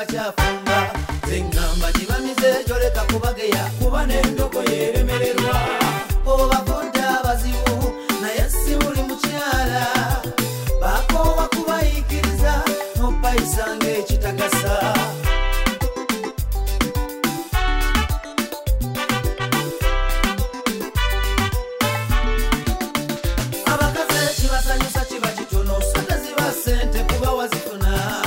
kyafumba zengamba gibamize joleka kubageya kuba n'endoko yeremererwa obafunda abazibu naye si buli mukyala bakoowa kubayikiriza n'opayisanga ekitagasa abakazi kibasanyusa kiba kitono sente ziba sente kuba wazifuna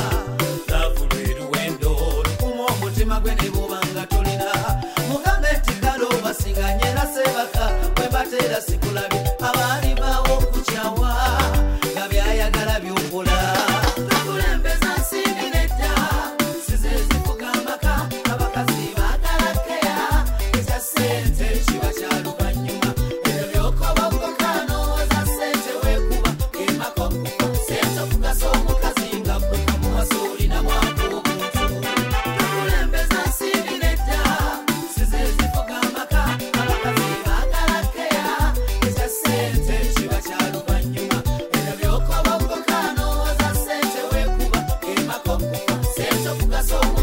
gwe ne bubanga tolina mugambe tikalo basinganye na sebaka bwe batera sikulabi abali bawo kuchawa gabyayagala byukola tukulembeza nsingineta size zifugambaka abakazi bagalakeya ekya sente kiba kyaluvanyuma ebyo byokobokokano za sente wekuba kemako sente okugasa omukazi nga gwe kamuwasuli na mwako so